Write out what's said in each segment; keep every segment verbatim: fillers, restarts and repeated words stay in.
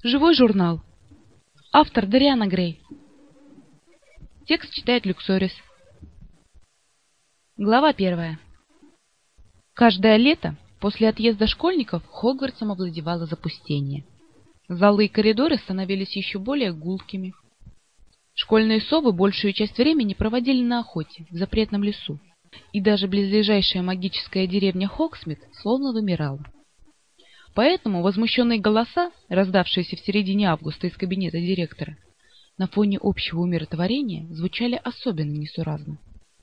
Живой журнал. Автор Дариана Грей. Текст читает Люксорис. Глава первая. Каждое лето после отъезда школьников Хогвартсом овладевало запустение. Залы и коридоры становились еще более гулкими. Школьные совы большую часть времени проводили на охоте в запретном лесу, и даже близлежащая магическая деревня Хогсмит словно вымирала. Поэтому возмущенные голоса, раздавшиеся в середине августа из кабинета директора, на фоне общего умиротворения звучали особенно несуразно.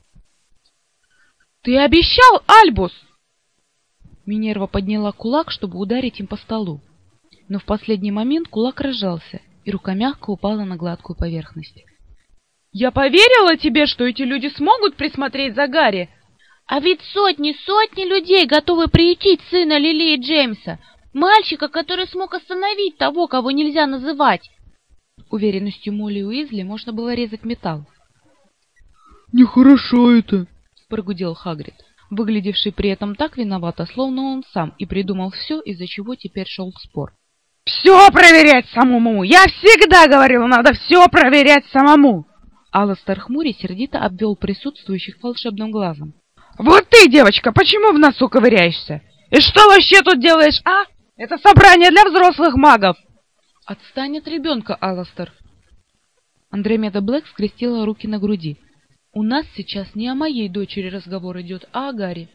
«Ты обещал, Альбус!» Минерва подняла кулак, чтобы ударить им по столу, но в последний момент кулак разжался, и рука мягко упала на гладкую поверхность. «Я поверила тебе, что эти люди смогут присмотреть за Гарри!» «А ведь сотни-сотни людей готовы приютить сына Лили и Джеймса, мальчика, который смог остановить того, кого нельзя называть!» Уверенностью Молли Уизли можно было резать металл. «Нехорошо это!» — прогудел Хагрид, выглядевший при этом так виновато, словно он сам и придумал все, из-за чего теперь шел спор. «Все проверять самому! Я всегда говорил, надо все проверять самому!» Аластер хмуря сердито обвел присутствующих волшебным глазом. «Вот ты, девочка, почему в носу ковыряешься? И что вообще тут делаешь, а? Это собрание для взрослых магов!» «Отстань от ребенка, Аластер!» Андромеда Блэк скрестила руки на груди. «У нас сейчас не о моей дочери разговор идет, а о Гарри».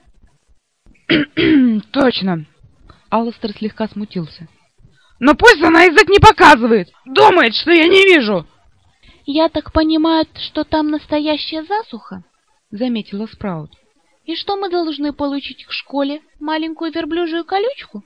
«Точно!» Аластер слегка смутился. «Но пусть она язык не показывает! Думает, что я не вижу!» «Я так понимаю, что там настоящая засуха?» — заметила Спраут. «И что мы должны получить в школе? Маленькую верблюжью колючку?»